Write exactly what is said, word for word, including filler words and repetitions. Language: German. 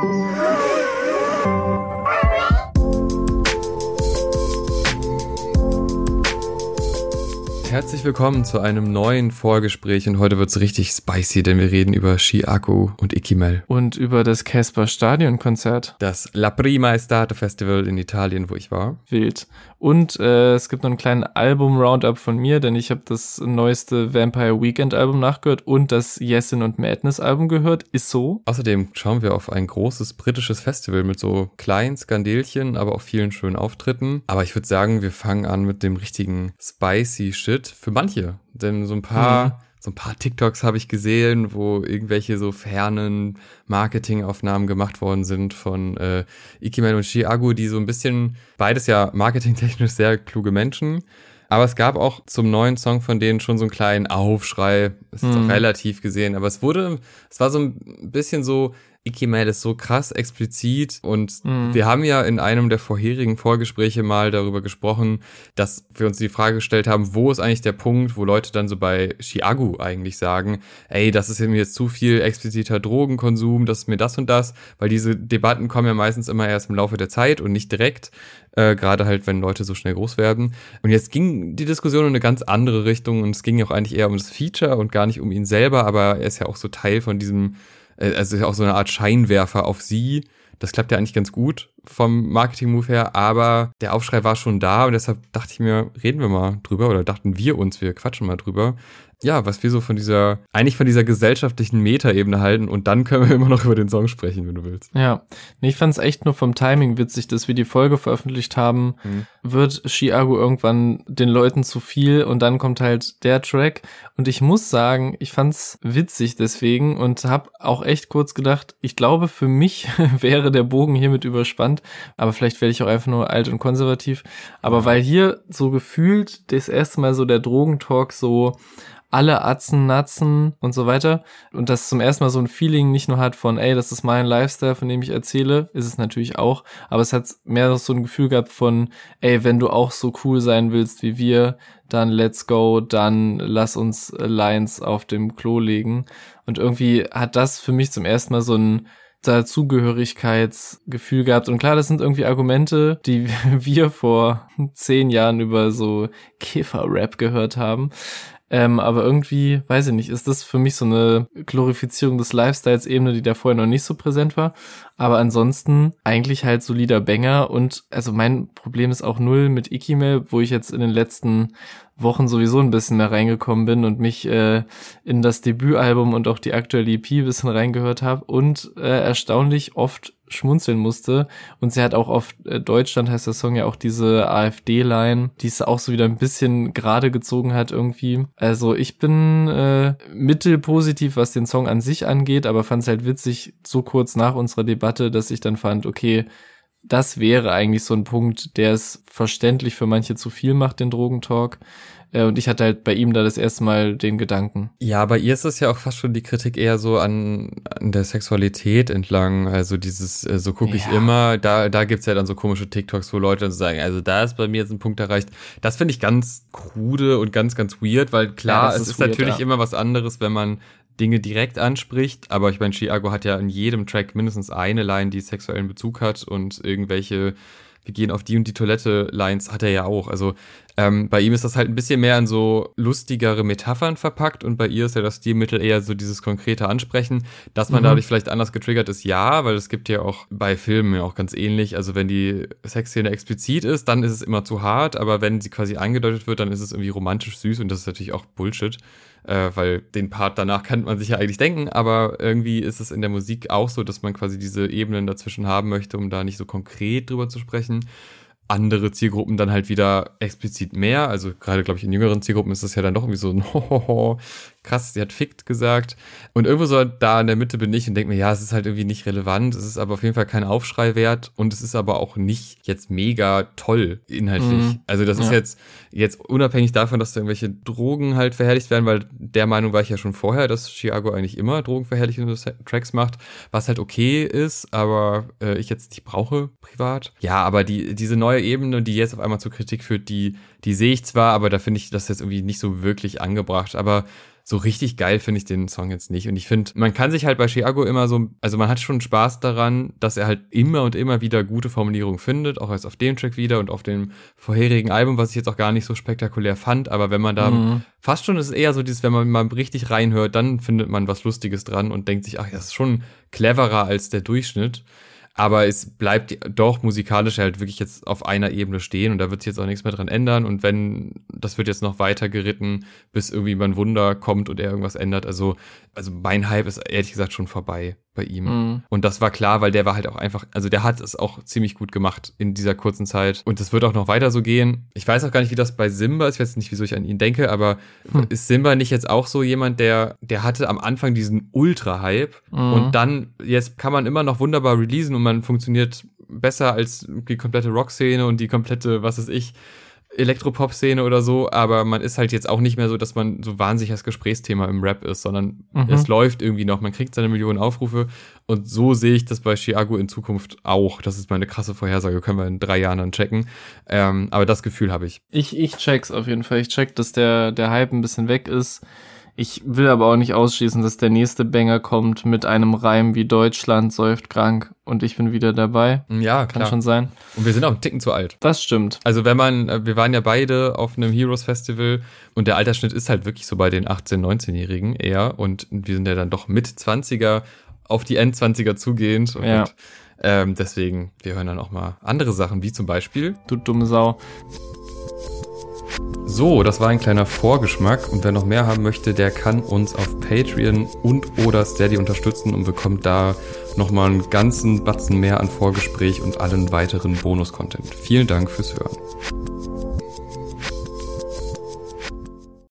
Herzlich willkommen zu einem neuen Vorgespräch und heute wird's richtig spicy, denn wir reden über Chiago und Ikimel. Und über das Casper Stadion-Konzert. Das La Prima Estate Festival in Italien, wo ich war. Wild. Und äh, es gibt noch einen kleinen Album-Roundup von mir, denn ich habe das neueste Vampire Weekend-Album nachgehört und das Yesin und Madness-Album gehört. Ist so. Außerdem schauen wir auf ein großes britisches Festival mit so kleinen Skandelchen, aber auch vielen schönen Auftritten. Aber ich würde sagen, wir fangen an mit dem richtigen spicy Shit für manche. Denn so ein paar... Mhm. So ein paar TikToks habe ich gesehen, wo irgendwelche so fernen Marketingaufnahmen gemacht worden sind von äh, Ikimel und Chiago, die so ein bisschen, beides ja marketingtechnisch sehr kluge Menschen. Aber es gab auch zum neuen Song von denen schon so einen kleinen Aufschrei. Es ist Mhm. auch relativ gesehen, aber es wurde, es war so ein bisschen so, Ikimel ist so krass explizit und Mhm. wir haben ja in einem der vorherigen Vorgespräche mal darüber gesprochen, dass wir uns die Frage gestellt haben, wo ist eigentlich der Punkt, wo Leute dann so bei Chiago eigentlich sagen, ey, das ist mir jetzt zu viel expliziter Drogenkonsum, das ist mir das und das, weil diese Debatten kommen ja meistens immer erst im Laufe der Zeit und nicht direkt, äh, gerade halt, wenn Leute so schnell groß werden. Und jetzt ging die Diskussion in eine ganz andere Richtung und es ging ja auch eigentlich eher um das Feature und gar nicht um ihn selber, aber er ist ja auch so Teil von diesem, also ist ja auch so eine Art Scheinwerfer auf sie. Das klappt ja eigentlich ganz gut vom Marketing-Move her, aber der Aufschrei war schon da und deshalb dachte ich mir, reden wir mal drüber oder dachten wir uns, wir quatschen mal drüber. Ja, was wir so von dieser, eigentlich von dieser gesellschaftlichen Metaebene halten und dann können wir immer noch über den Song sprechen, wenn du willst. Ja, nee, ich fand's echt nur vom Timing witzig, dass wir die Folge veröffentlicht haben. Mhm. Wird Chiago irgendwann den Leuten zu viel und dann kommt halt der Track. Und ich muss sagen, ich fand's witzig deswegen und hab auch echt kurz gedacht, ich glaube, für mich wäre der Bogen hiermit überspannt, aber vielleicht werde ich auch einfach nur alt und konservativ. Aber Ja. weil hier so gefühlt das erste Mal so der Drogentalk so alle Atzen, Natzen und so weiter. Und das zum ersten Mal so ein Feeling nicht nur hat von, ey, das ist mein Lifestyle, von dem ich erzähle, ist es natürlich auch, aber es hat mehr so ein Gefühl gehabt von, ey, wenn du auch so cool sein willst wie wir, dann let's go, dann lass uns Lines auf dem Klo legen. Und irgendwie hat das für mich zum ersten Mal so ein Dazugehörigkeitsgefühl gehabt. Und klar, das sind irgendwie Argumente, die wir vor zehn Jahren über so Käfer-Rap gehört haben. Ähm, aber irgendwie, weiß ich nicht, ist das für mich so eine Glorifizierung des Lifestyles-Ebene, die da vorher noch nicht so präsent war. Aber ansonsten eigentlich halt solider Banger und also mein Problem ist auch null mit Ikimel, wo ich jetzt in den letzten Wochen sowieso ein bisschen mehr reingekommen bin und mich äh, in das Debütalbum und auch die aktuelle E P ein bisschen reingehört habe und äh, erstaunlich oft schmunzeln musste. Und sie hat auch auf äh, Deutschland, heißt der Song ja auch diese AfD-Line, die es auch so wieder ein bisschen gerade gezogen hat irgendwie. Also ich bin äh, mittelpositiv, was den Song an sich angeht, aber fand es halt witzig, so kurz nach unserer Debatte, dass ich dann fand, okay, das wäre eigentlich so ein Punkt, der es verständlich für manche zu viel macht, den Drogentalk. Und ich hatte halt bei ihm da das erste Mal den Gedanken. Ja, bei ihr ist es ja auch fast schon die Kritik eher so an, an der Sexualität entlang. Also dieses, äh, so gucke ich Ja. immer, da da gibt's ja dann so komische TikToks, wo Leute dann so sagen, also da ist bei mir jetzt ein Punkt erreicht. Das finde ich ganz krude und ganz, ganz weird, weil klar, Ja, das es ist ist weird, natürlich ja. immer was anderes, wenn man Dinge direkt anspricht, aber ich meine, Chiago hat ja in jedem Track mindestens eine Line, die sexuellen Bezug hat und irgendwelche wir gehen auf die und die Toilette-Lines hat er ja auch. Also ähm, bei ihm ist das halt ein bisschen mehr in so lustigere Metaphern verpackt und bei ihr ist ja das Stilmittel eher so dieses konkrete Ansprechen, dass man Mhm. dadurch vielleicht anders getriggert ist, ja, weil es gibt ja auch bei Filmen ja auch ganz ähnlich, also wenn die Sexszene explizit ist, dann ist es immer zu hart, aber wenn sie quasi angedeutet wird, dann ist es irgendwie romantisch süß und das ist natürlich auch Bullshit, äh, weil den Part danach kann man sich ja eigentlich denken, aber irgendwie ist es in der Musik auch so, dass man quasi diese Ebenen dazwischen haben möchte, um da nicht so konkret drüber zu sprechen. Andere Zielgruppen dann halt wieder explizit mehr, also gerade, glaube ich, in jüngeren Zielgruppen ist das ja dann doch irgendwie so ein Hohoho, krass, sie hat fickt gesagt und irgendwo so da in der Mitte bin ich und denke mir, ja, es ist halt irgendwie nicht relevant, es ist aber auf jeden Fall kein Aufschrei wert und es ist aber auch nicht jetzt mega toll inhaltlich, Mhm. also das ist Ja. jetzt jetzt unabhängig davon, dass da irgendwelche Drogen halt verherrlicht werden, weil der Meinung war ich ja schon vorher, dass Chiago eigentlich immer drogenverherrlichende Tracks macht, was halt okay ist, aber äh, ich jetzt nicht brauche privat. Ja, aber die diese neue Ebene, die jetzt auf einmal zur Kritik führt, die die sehe ich zwar, aber da finde ich das jetzt irgendwie nicht so wirklich angebracht. Aber so richtig geil finde ich den Song jetzt nicht. Und ich finde, man kann sich halt bei Chiago immer so, also man hat schon Spaß daran, dass er halt immer und immer wieder gute Formulierungen findet, auch erst auf dem Track wieder und auf dem vorherigen Album, was ich jetzt auch gar nicht so spektakulär fand, aber wenn man da mhm. fast schon, ist es eher so dieses, wenn man mal richtig reinhört, dann findet man was Lustiges dran und denkt sich, ach, das ist schon cleverer als der Durchschnitt. Aber es bleibt doch musikalisch halt wirklich jetzt auf einer Ebene stehen und da wird sich jetzt auch nichts mehr dran ändern. Und wenn, das wird jetzt noch weiter geritten, bis irgendwie mal ein Wunder kommt und er irgendwas ändert. Also, also mein Hype ist ehrlich gesagt schon vorbei bei ihm. Mhm. Und das war klar, weil der war halt auch einfach, also der hat es auch ziemlich gut gemacht in dieser kurzen Zeit. Und es wird auch noch weiter so gehen. Ich weiß auch gar nicht, wie das bei Simba ist. Ich weiß nicht, wieso ich an ihn denke, aber hm. ist Simba nicht jetzt auch so jemand, der, der hatte am Anfang diesen Ultra-Hype mhm. und dann, jetzt kann man immer noch wunderbar releasen und man funktioniert besser als die komplette Rock-Szene und die komplette, was weiß ich, Elektropop-Szene oder so, aber man ist halt jetzt auch nicht mehr so, dass man so wahnsinnig das Gesprächsthema im Rap ist, sondern mhm. es läuft irgendwie noch, man kriegt seine Millionen Aufrufe und so sehe ich das bei Chiago in Zukunft auch. Das ist meine krasse Vorhersage, können wir in drei Jahren dann checken, ähm, aber das Gefühl habe ich. Ich, ich check's auf jeden Fall, ich check, dass der, der Hype ein bisschen weg ist. Ich will aber auch nicht ausschließen, dass der nächste Banger kommt mit einem Reim wie Deutschland säuft krank und ich bin wieder dabei. Ja, kann klar. schon sein. Und wir sind auch einen Ticken zu alt. Das stimmt. Also wenn man, wir waren ja beide auf einem Heroes Festival und der Altersschnitt ist halt wirklich so bei den achtzehn-, neunzehnjährigen eher und wir sind ja dann doch mit zwanziger auf die Endzwanziger zugehend. Und ja. ähm, deswegen, wir hören dann auch mal andere Sachen, wie zum Beispiel Du dumme Sau. So, das war ein kleiner Vorgeschmack und wer noch mehr haben möchte, der kann uns auf Patreon und oder Steady unterstützen und bekommt da nochmal einen ganzen Batzen mehr an Vorgespräch und allen weiteren Bonus-Content. Vielen Dank fürs Hören.